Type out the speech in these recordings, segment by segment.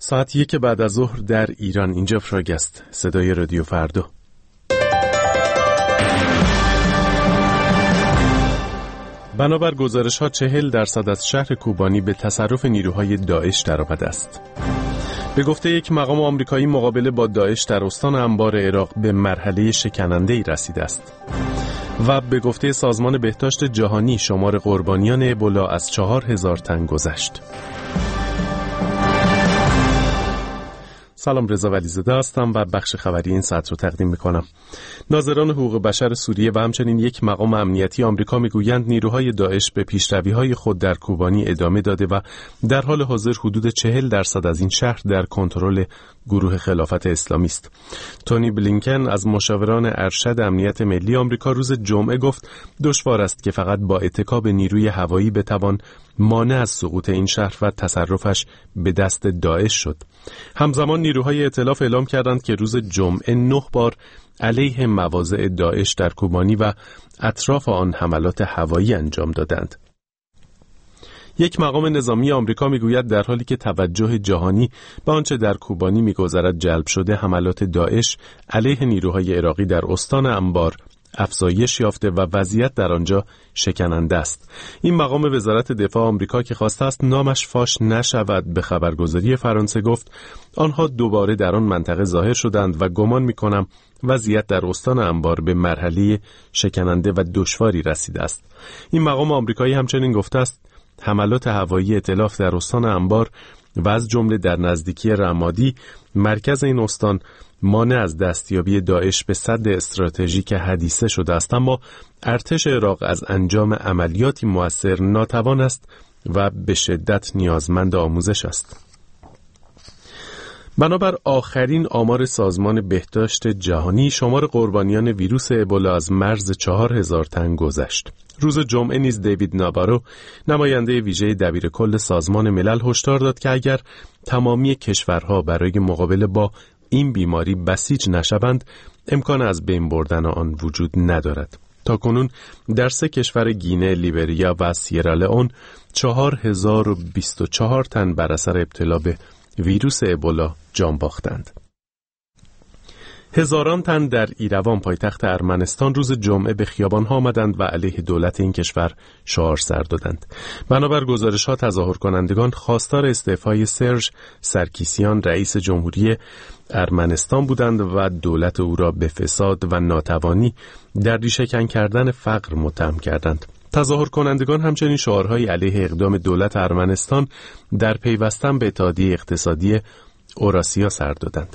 ساعت 1 بعد از ظهر در ایران. اینجا فراگ است، صدای رادیو فردا. بنابر گزارش‌ها 40% از شهر کوبانی به تصرف نیروهای داعش درآمده است. به گفته یک مقام آمریکایی، مقابله با داعش در استان انبار عراق به مرحله شکننده‌ای رسیده است. و به گفته سازمان بهداشت جهانی، شمار قربانیان ابولا از 4000 تن گذشت. سلام، رضا ولیزاده هستم و بخش خبری این ساعت رو تقدیم میکنم. ناظران حقوق بشر سوریه و همچنین یک مقام امنیتی آمریکا میگویند نیروهای داعش به پیشروی‌های خود در کوبانی ادامه داده و در حال حاضر حدود 40% از این شهر در کنترل گروه خلافت اسلامی است. تونی بلینکن از مشاوران ارشد امنیت ملی آمریکا روز جمعه گفت دشوار است که فقط با اتکا به نیروی هوایی بتوان مانع از سقوط این شهر و تصرفش به دست داعش شد. همزمان نیروهای ائتلاف اعلام کردند که روز جمعه 9 بار علیه مواضع داعش در کوبانی و اطراف آن حملات هوایی انجام دادند. یک مقام نظامی آمریکا میگوید در حالی که توجه جهانی به آنچه در کوبانی میگذرد جلب شده، حملات داعش علیه نیروهای عراقی در استان انبار افزایش یافته و وضعیت در آنجا شکننده است. این مقام وزارت دفاع آمریکا که خواسته است نامش فاش نشود، به خبرگزاری فرانسه گفت آنها دوباره در آن منطقه ظاهر شدند و گمان می‌کنم وضعیت در استان انبار به مرحله شکننده و دشواری رسیده است. این مقام آمریکایی همچنین گفته است حملات هوایی ائتلاف در استان انبار و از جمله در نزدیکی رمادی، مرکز این استان، مانع از دستیابی داعش به سد استراتژیک حدیثه شده است، اما ارتش عراق از انجام عملیاتی مؤثر ناتوان است و به شدت نیازمند آموزش است. بنابر آخرین آمار سازمان بهداشت جهانی، شمار قربانیان ویروس ابولا از مرز 4000 تن گذشت. روز جمعه نیز دیوید نابارو، نماینده ویژه دبیرکل سازمان ملل، هشدار داد که اگر تمامی کشورها برای مقابله با این بیماری بسیج نشوند، امکان از بین بردن آن وجود ندارد. تاکنون در 3 کشور گینه، لیبریا و سیرالئون 4024 تن بر اثر ابتلا به ویروس ابولا جان باختند. هزاران تن در ایروان، پایتخت ارمنستان، روز جمعه به خیابان‌ها آمدند و علیه دولت این کشور شعار سر دادند. بنابر گزارش‌ها تظاهر کنندگان خواستار استعفای سرژ سرکیسیان، رئیس جمهوری ارمنستان بودند و دولت او را به فساد و ناتوانی در ریشه‌کن کردن فقر متهم کردند. تظاهر کنندگان همچنین شعارهای علیه اقدام دولت ارمنستان در پیوستن به اتحادیه اقتصادی اوراسیا سر دادند.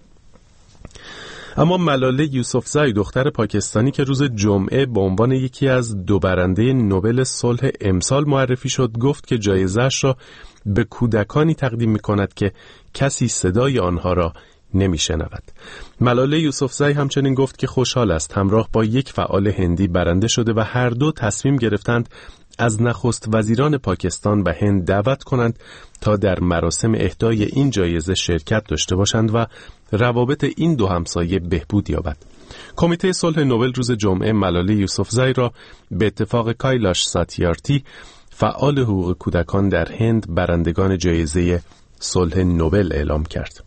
اما ملاله یوسفزای، دختر پاکستانی که روز جمعه به عنوان یکی از 2 برنده نوبل صلح امسال معرفی شد، گفت که جایزه‌اش را به کودکانی تقدیم می‌کند که کسی صدای آنها را نمی‌شنود. ملاله یوسفزای همچنین گفت که خوشحال است همراه با یک فعال هندی برنده شده و هر دو تصمیم گرفتند از نخست وزیران پاکستان و هند دعوت کنند تا در مراسم اهدای این جایزه شرکت داشته باشند و روابط این 2 همسایه بهبود یابد. کمیته صلح نوبل روز جمعه ملاله یوسفزای را به اتفاق کایلاش ساتیارتی، فعال حقوق کودکان در هند، برندگان جایزه صلح نوبل اعلام کرد.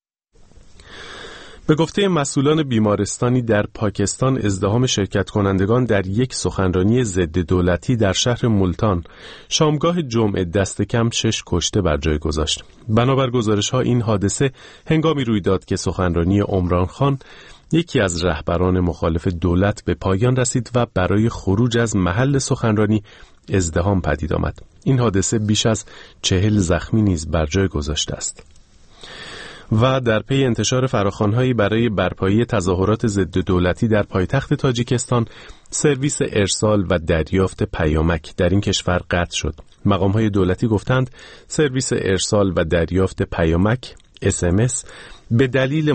به گفته مسئولان بیمارستانی در پاکستان، ازدحام شرکت کنندگان در یک سخنرانی ضد دولتی در شهر مولتان شامگاه جمعه دست کم 6 کشته بر جای گذاشت. بنابر گزارش‌ها این حادثه هنگامی روی داد که سخنرانی عمران خان، یکی از رهبران مخالف دولت، به پایان رسید و برای خروج از محل سخنرانی ازدحام پدید آمد. این حادثه بیش از 40 زخمی نیز بر جای گذاشته است. و در پی انتشار فراخوان‌هایی برای برپایی تظاهرات ضد دولتی در پایتخت تاجیکستان، سرویس ارسال و دریافت پیامک در این کشور قطع شد. مقام‌های دولتی گفتند سرویس ارسال و دریافت پیامک SMS به دلیل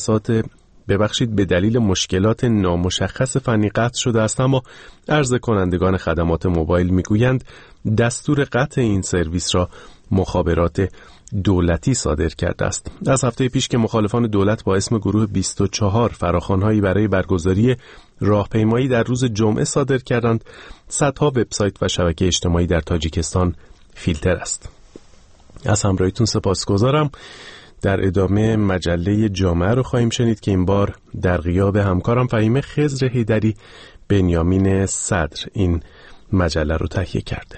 مشکلات نامشخص فنی قطع شده است، اما عرضه کنندگان خدمات موبایل میگویند دستور قطع این سرویس را مخابرات دولتی صادر کرده است. از هفته پیش که مخالفان دولت با اسم گروه 24 فراخوان‌هایی برای برگزاری راهپیمایی در روز جمعه صادر کردند، صدها وبسایت و شبکه اجتماعی در تاجیکستان فیلتر است. از همراهیتون سپاسگزارم. در ادامه مجله جامعه رو خواهیم شنید که این بار در غیاب همکارم فهیمه خضر حیدری بنیامین صدر این مجله رو تهیه کرده.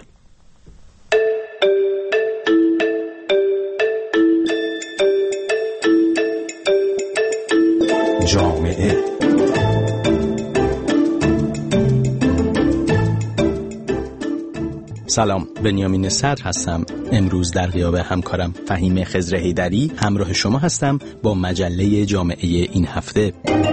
جامعه سلام، بنیامین صدر هستم. امروز در غیاب همکارم فهیمه خضر حیدری همراه شما هستم با مجله جامعه این هفته.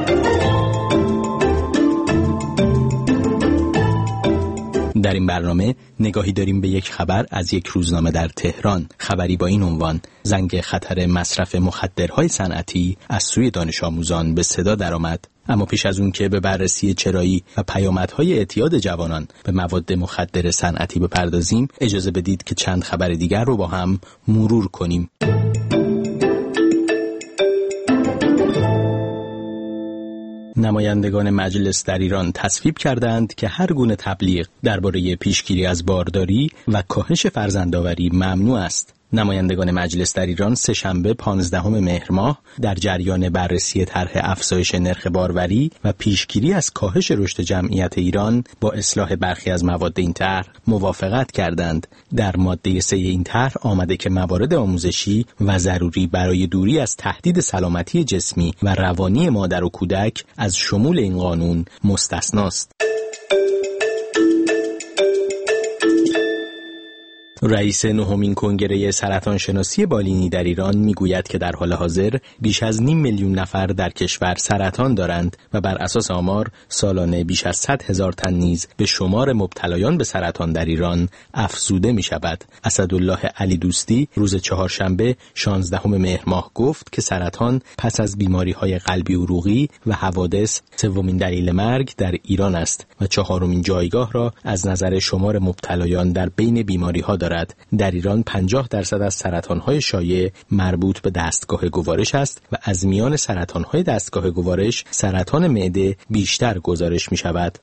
در این برنامه نگاهی داریم به یک خبر از یک روزنامه در تهران. خبری با این عنوان: زنگ خطر مصرف مخدرهای صنعتی از سوی دانش آموزان به صدا درآمد. اما پیش از اون که به بررسی چرایی و پیامدهای اعتیاد جوانان به مواد مخدر صنعتی بپردازیم، اجازه بدید که چند خبر دیگر رو با هم مرور کنیم. نمایندگان مجلس در ایران تصویب کردند که هر گونه تبلیغ درباره پیشگیری از بارداری و کاهش فرزندآوری ممنوع است. نمایندگان مجلس در ایران سه‌شنبه 15 مهر ماه در جریان بررسی طرح افزایش نرخ باروری و پیشگیری از کاهش رشد جمعیت ایران با اصلاح برخی از مواد این طرح موافقت کردند. در ماده 3 این طرح آمده که موارد آموزشی و ضروری برای دوری از تهدید سلامتی جسمی و روانی مادر و کودک از شمول این قانون مستثناست. رئیس نهمین کنگره سرطان شناسی بالینی در ایران میگوید که در حال حاضر بیش از 500,000 نفر در کشور سرطان دارند و بر اساس آمار سالانه بیش از 100,000 تن نیز به شمار مبتلایان به سرطان در ایران افزوده می شود. اسدالله علی دوستی روز چهارشنبه 16 مهر ماه گفت که سرطان پس از بیماری‌های قلبی عروقی و حوادث سومین دلیل مرگ در ایران است و چهارمین جایگاه را از نظر شمار مبتلایان در بین بیماری‌ها دارد. در ایران 50% از سرطان‌های شایع مربوط به دستگاه گوارش است و از میان سرطان‌های دستگاه گوارش سرطان معده بیشتر گزارش می‌شود.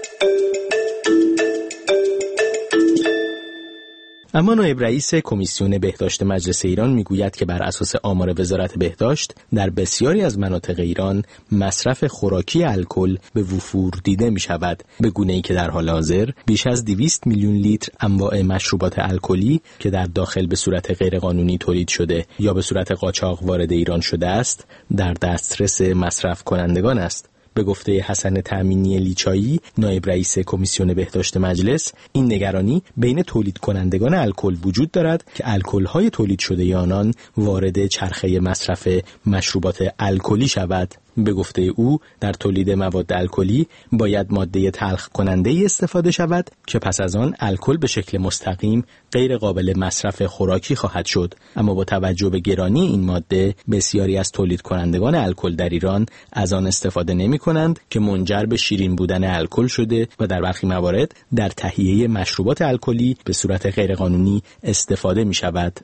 اما نایب رئیس کمیسیون بهداشت مجلس ایران میگوید که بر اساس آمار وزارت بهداشت در بسیاری از مناطق ایران مصرف خوراکی الکل به وفور دیده می شود، به گونه‌ای که در حال حاضر بیش از 200 میلیون لیتر انواع مشروبات الکلی که در داخل به صورت غیرقانونی تولید شده یا به صورت قاچاق وارد ایران شده است در دسترس مصرف کنندگان است. به گفته حسن تأمینی لیچایی، نایب رئیس کمیسیون بهداشت مجلس، این نگرانی بین تولید کنندگان الکل وجود دارد که الکل‌های تولید شده آنان وارد چرخه مصرف مشروبات الکلی شود. به گفته او در تولید مواد الکلی باید ماده تلخ کننده استفاده شود که پس از آن الکل به شکل مستقیم غیر قابل مصرف خوراکی خواهد شد. اما با توجه به گرانی این ماده بسیاری از تولید کنندگان الکل در ایران از آن استفاده نمی کنند که منجر به شیرین بودن الکل شده و در برخی موارد در تهیه مشروبات الکلی به صورت غیرقانونی استفاده می شود.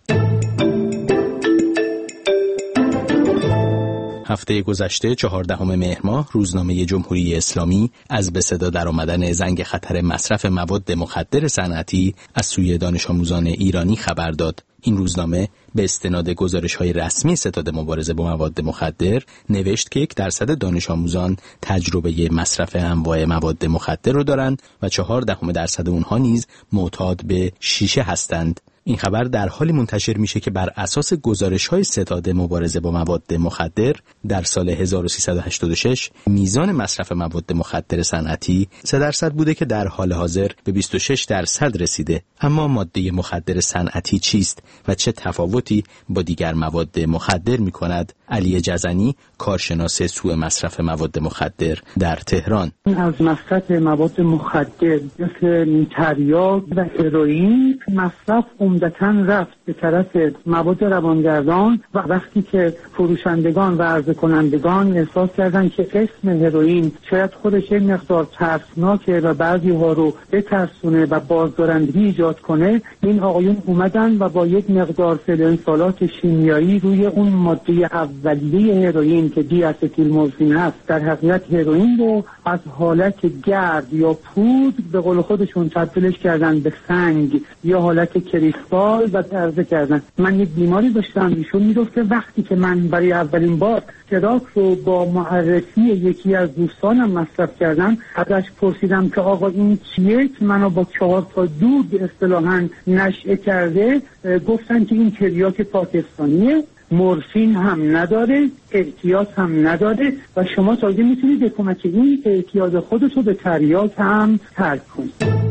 هفته گذشته 14 مهر ماه روزنامه جمهوری اسلامی از به صدا درآمدن زنگ خطر مصرف مواد مخدر صنعتی از سوی دانش آموزان ایرانی خبر داد. این روزنامه به استناد گزارش‌های رسمی ستاد مبارزه با مواد مخدر نوشت که 1% دانش آموزان تجربه مصرف انواع مواد مخدر رو دارند و 0.4% اونها نیز معتاد به شیشه هستند. این خبر در حالی منتشر میشه که بر اساس گزارش‌های ستاد مبارزه با مواد مخدر در سال 1386 میزان مصرف مواد مخدر صنعتی 3% بوده که در حال حاضر به 26% رسیده. اما ماده مخدر صنعتی چیست و چه تفاوتی با دیگر مواد مخدر می‌کند؟ علی جزنی، کارشناس سوء مصرف مواد مخدر در تهران: از مصرف مواد مخدر مثل تریاک و هروئین مصرف عمدتاً رفت به طرف مواد روانگردان و وقتی که فروشندگان و عرضه کنندگان احساس کردن که اسم هروئین شاید خودش یک مقدار ترسناکه و بعضی ها رو بترسونه و بازدارندگی ایجاد کنه، این آقایون اومدن و با یک مقدار فلزات شیمیایی روی اون ماده اولیه هروئین که دی استیل مورفین هست، در حقیقت هروئین رو از حالت گرد یا پود به قول خودشون تبدیلش کردن به سنگ یا حالت کریستال و در عرضه کردن من یک بیماری داشتم، ایشون میگفته وقتی که من برای اولین بار تراک رو با معرفی یکی از دوستانم مصرف کردم، ازش پرسیدم که آقا این چیه که منو با 4 تا دود اصطلاحاً نشئه کرده، گفتن که این تریاک پاکستانیه، مورفین هم نداره، اعتیاد هم نداره و شما تازه میتونید به کمک این اعتیاد خودت رو به تریاک هم ترک کنید.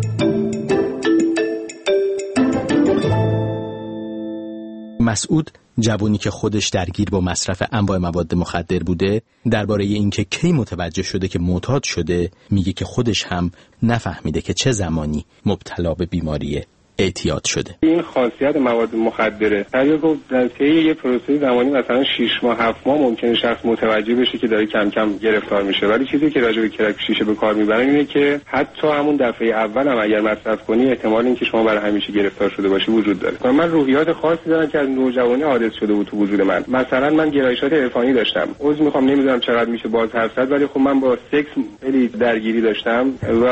مسعود، جوانی که خودش درگیر با مصرف انواع مواد مخدر بوده، درباره اینکه کی متوجه شده که معتاد شده میگه که خودش هم نفهمیده که چه زمانی مبتلا به بیماری اعتیاد شده. این خاصیت مواد مخدره طریق در طی یه پروسه زمانی مثلا 6 ماه 7 ماه ممکنه شخص متوجه بشه که داره کم کم گرفتار میشه، ولی چیزی که راجع به کرک شیشه به کار میبرن اینه که حتی همون دفعه اول هم اگر مصرف کنی احتمال اینکه شما برای همیشه گرفتار شده باشی وجود داره. من روحیات خاصی دارم که از نوجوانی عادت شده بود تو وجود من. مثلا من گرایشات عرفانی داشتم، عذر میخوام نمیدونم چقدر میشه باز حرف زد، ولی خب من با سکس خیلی درگیری داشتم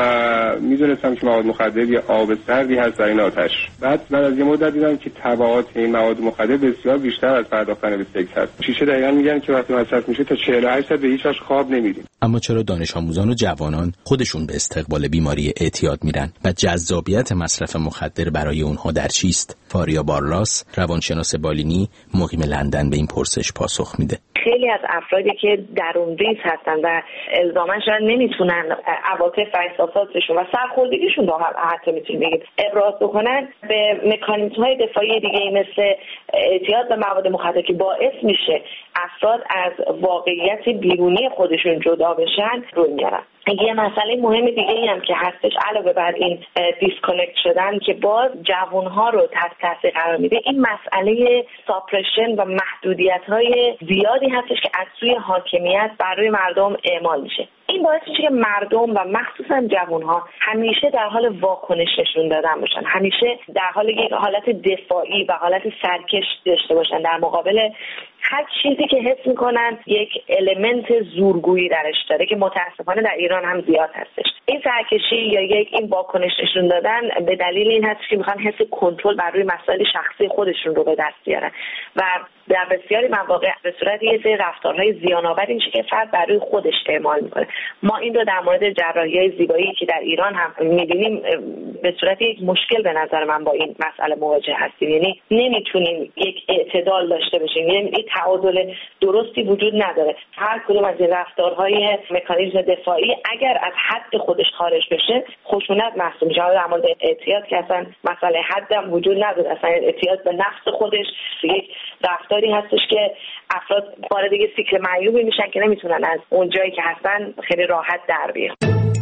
و میدونستم که مواد مخدر یه آب سردی هست در این آتش. بعد از یه مدت دیدم که تبعات این مواد مخدر بسیار بیشتر از پرداختن به سکس هست. شیشه دقیقاً میگن که وقتی مصرف میشه تا 48 ساعت به هیچ وجه خواب نمیریم. اما چرا دانش آموزان و جوانان خودشون به استقبال بیماری اعتیاد میرن و جذابیت مصرف مخدر برای اونها در چیست؟ فاریا بارلاس، روانشناس بالینی، مقیم لندن به این پرسش پاسخ میده. خیلی از افرادی که درونریز هستن و الزاماً شاید نمیتونن عواطف و احساساتشون و سرخوردگیشون رو حتی میتونیم بگیم ابراز بکنن، به مکانیزم‌های دفاعی دیگه مثل اعتیاد به مواد مخدر که باعث میشه افراد از واقعیت بیرونی خودشون جدا بشن رو میارن. یه مسئله مهم دیگه ای هم که هستش علاوه بر این دیسکانکت شدن که باز جوانها رو تحت تاثیر قرار میده، این مسئله ساپرشن و محدودیت‌های زیادی هستش که از سوی حاکمیت برای مردم اعمال میشه. این باعث میشه که مردم و مخصوصا جوانها همیشه در حال واکنش نشون دادن باشن، همیشه در حال یک حالت دفاعی و حالت سرکش داشته باشن در مقابل هر چیزی که حس میکنن یک المنت زورگویی درش داره که متاسفانه در ایران هم زیاد هستش. این سرکشی یا این واکنش نشون دادن به دلیل این هست که میخوان حس کنترل بر روی مسائل شخصی خودشون رو به دست بیارن و در بسیاری مواقع به صورت یه سری رفتارهای زیان‌آور میشه که فرد بر روی خودش اعمال میکنه. ما این رو در مورد جراحی‌های زیبایی که در ایران هم می‌بینیم به صورت یک مشکل به نظر من با این مسئله مواجه هستیم. یعنی نمیتونیم یک اعتدال داشته باشیم، یعنی یک تعادل درستی وجود نداره. هر کدوم از این رفتارهای مکانیزم دفاعی اگر از حد خودش خارج بشه خشونت محسوب میشه. در مورد اعتیاد که اصلا مسئله حد هم وجود نداره، اصلا اعتیاد به نفس خودش یک رفتاری هستش که افراد وارد یک سیکل معیوبی میشن که نمیتونن از اون جایی که هستن خیلی راحت در بیان.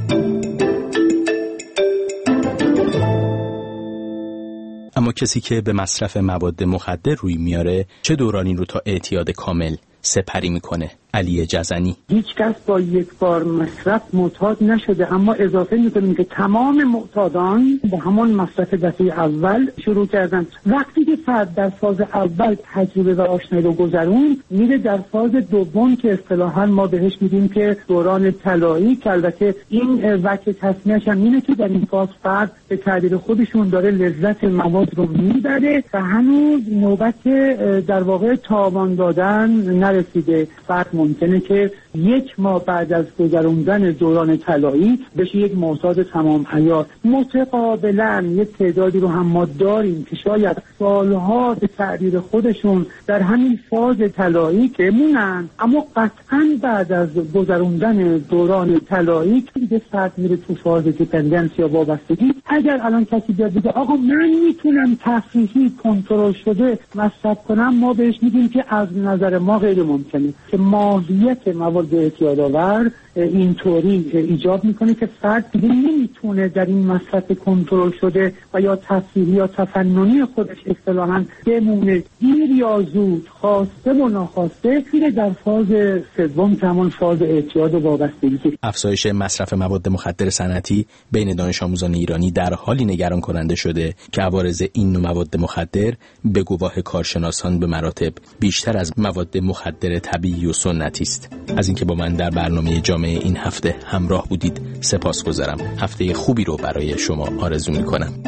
اما کسی که به مصرف مواد مخدر روی میاره چه دورانی رو تا اعتیاد کامل سپری میکنه؟ علی جزنی: هیچ کس با یک بار مصرف معتاد نشده، اما اضافه میکنیم که تمام معتادان با همون مصرف دفعه اول شروع کردن. وقتی که فرد در فاز اول تجربه و آشنایی رو گذرون، میره در فاز دوم که اصطلاحاً ما بهش میگیم که دوران طلایی، که البته این وجه تصمیمش هم اینه که در این فاز فرد به تعبیر خودشون داره لذت مواد رو میبره و هنوز نوبت در واقع تاوان دادن نرسیده. فرد ممکنه که 1 ماه بعد از گذراندن دوران طلایی بشه یک معتاد تمام عیار. متقابلا یک تعدادی رو هم ما داریم که شاید سالها به تعبیر خودشون در همین فاز طلایی که مونن، اما قطعا بعد از گذراندن دوران طلایی که دیگه فرد میره تو فاز دیپندنس یا وابستگی. اگر الان کسی بیاد بگه آقا من میتونم تفریحی کنترل شده مصرف کنم، ما بهش میگیم که از نظر ما غیر ممکنه، که ماهیت مواد اعتیادآور اینطوری ایجاد میکنه که فرد دیگه نمیتونه در این مصرف کنترل شده و یا تفریحی یا تفننی خودش اصطلاحاً بمونه. دیر یا زود، خواسته و ناخواسته، میره در فاز سوم که همون فاز اعتیاد و وابستگی. افزایش مصرف مواد مخدر صنعتی بین دانش آموزان ایرانی در حالی نگران کننده شده که عوارض این نوع مواد مخدر به گواه کارشناسان به مراتب بیشتر از مواد مخدر طبیعی و سنتی است. از اینکه با من در برنامه جامعه این هفته همراه بودید سپاسگزارم. هفته خوبی رو برای شما آرزو می‌کنم.